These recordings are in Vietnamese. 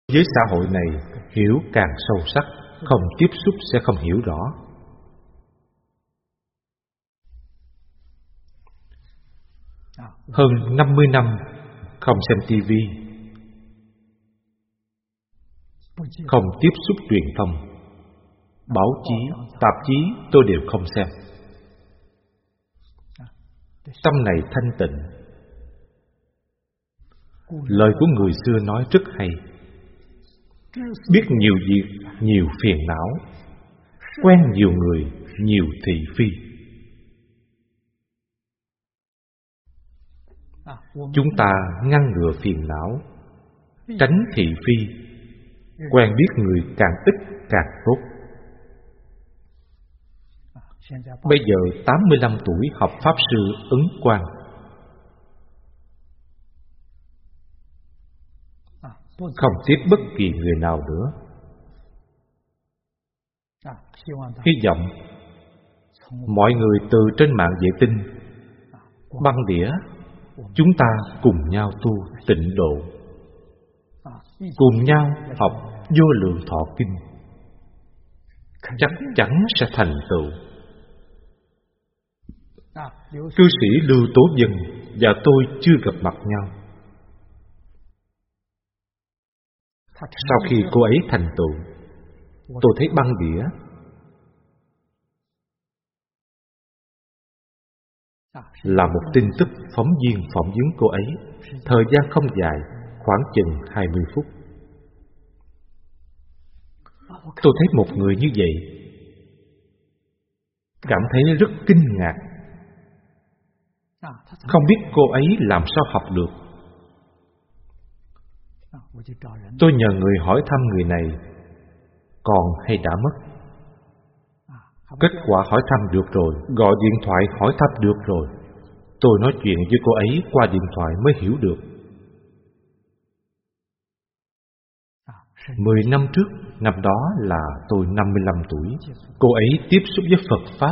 với xã hội này, hiểu càng sâu sắc, không tiếp xúc sẽ không hiểu rõ. Hơn 50 năm không xem TV, không tiếp xúc truyền thông, báo chí, tạp chí tôi đều không xem. Tâm này thanh tịnh. Lời của người xưa nói rất hay: biết nhiều việc, nhiều phiền não, quen nhiều người, nhiều thị phi. Chúng ta ngăn ngừa phiền não, tránh thị phi, quen biết người càng ít càng tốt. Bây giờ 85 tuổi học Pháp Sư Ấn Quang. Không tiếp bất kỳ người nào nữa. Hy vọng mọi người từ trên mạng vệ tinh, băng đĩa, chúng ta cùng nhau tu tịnh độ, cùng nhau học Vô Lượng Thọ Kinh, chắc chắn sẽ thành tựu. Cư sĩ Lưu Tố Vân và tôi chưa gặp mặt nhau. Sau khi cô ấy thành tựu, tôi thấy băng đĩa là một tin tức phóng viên phỏng vấn cô ấy. Thời gian không dài, khoảng chừng 20 phút. Tôi thấy một người như vậy, cảm thấy rất kinh ngạc. Không biết cô ấy làm sao học được. Tôi nhờ người hỏi thăm người này còn hay đã mất. Kết quả hỏi thăm được rồi, gọi điện thoại hỏi thăm được rồi. Tôi nói chuyện với cô ấy qua điện thoại mới hiểu được. 10 năm trước, năm đó là tôi 55 tuổi. Cô ấy tiếp xúc với Phật Pháp.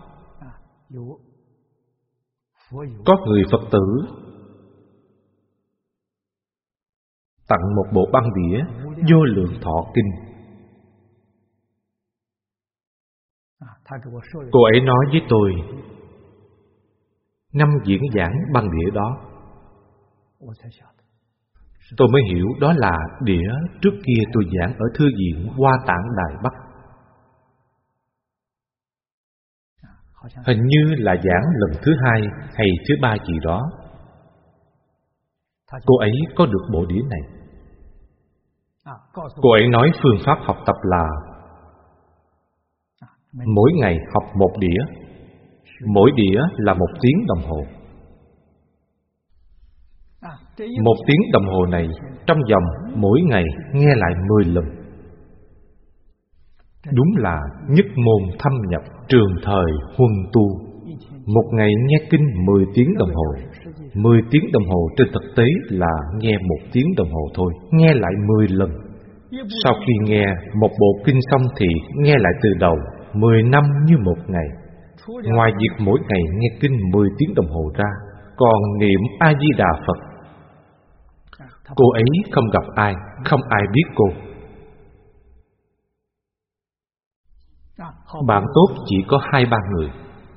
Có người Phật tử tặng một bộ băng đĩa Vô Lượng Thọ Kinh. Cô ấy nói với tôi 5 diễn giảng băng đĩa đó. Tôi mới hiểu đó là đĩa trước kia tôi giảng ở Thư viện Hoa Tạng Đài Bắc. Hình như là giảng lần thứ 2 hay thứ 3 gì đó. Cô ấy có được bộ đĩa này. Cô ấy nói phương pháp học tập là mỗi ngày học một đĩa, mỗi đĩa là 1 tiếng đồng hồ. 1 tiếng đồng hồ này trong vòng mỗi ngày nghe lại 10 lần. Đúng là nhất môn thâm nhập, trường thời huân tu. Một ngày nghe kinh 10 tiếng đồng hồ. 10 tiếng đồng hồ trên thực tế là nghe 1 tiếng đồng hồ thôi, nghe lại 10 lần. Sau khi nghe một bộ kinh xong thì nghe lại từ đầu 10 năm như một ngày. Ngoài việc mỗi ngày nghe kinh 10 tiếng đồng hồ ra, còn niệm A-di-đà Phật. Cô ấy không gặp ai, không ai biết cô. Bạn tốt chỉ có 2-3 người.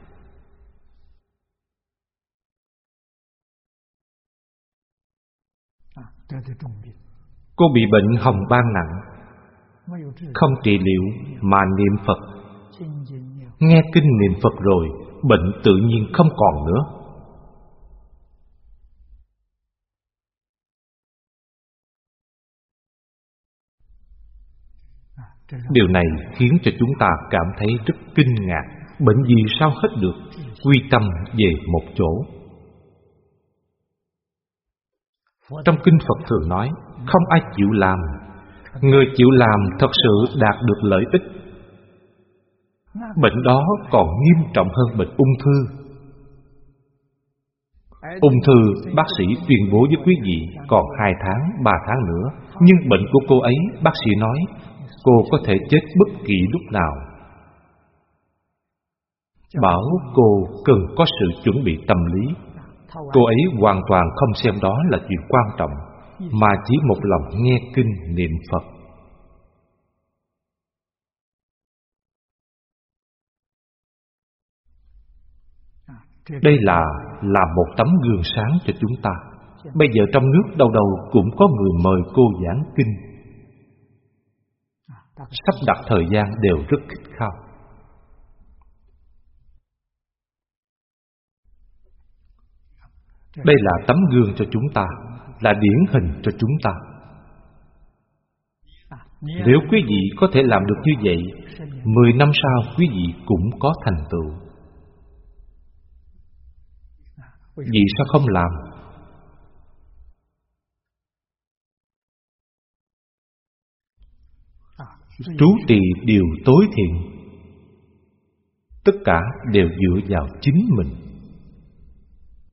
Cô bị bệnh hồng ban nặng, không trị liệu mà niệm Phật. Nghe kinh niệm Phật rồi, bệnh tự nhiên không còn nữa. Điều này khiến cho chúng ta cảm thấy rất kinh ngạc. Bệnh gì sao hết được, quy tâm về một chỗ. Trong kinh Phật thường nói, không ai chịu làm. Người chịu làm thật sự đạt được lợi ích. Bệnh đó còn nghiêm trọng hơn bệnh ung thư. Ung thư, bác sĩ tuyên bố với quý vị còn 2 tháng, 3 tháng nữa. Nhưng bệnh của cô ấy, bác sĩ nói cô có thể chết bất kỳ lúc nào. Bảo cô cần có sự chuẩn bị tâm lý. Cô ấy hoàn toàn không xem đó là chuyện quan trọng. mà chỉ một lòng nghe kinh niệm Phật. Đây là một tấm gương sáng cho chúng ta. Bây giờ trong nước đâu đâu cũng có người mời cô giảng kinh. Sắp đặt thời gian đều rất khít khao. Đây là tấm gương cho chúng ta, là điển hình cho chúng ta. Nếu quý vị có thể làm được như vậy, 10 năm sau quý vị cũng có thành tựu. Vì sao không làm? Trú trì điều tối thiện, tất cả đều dựa vào chính mình.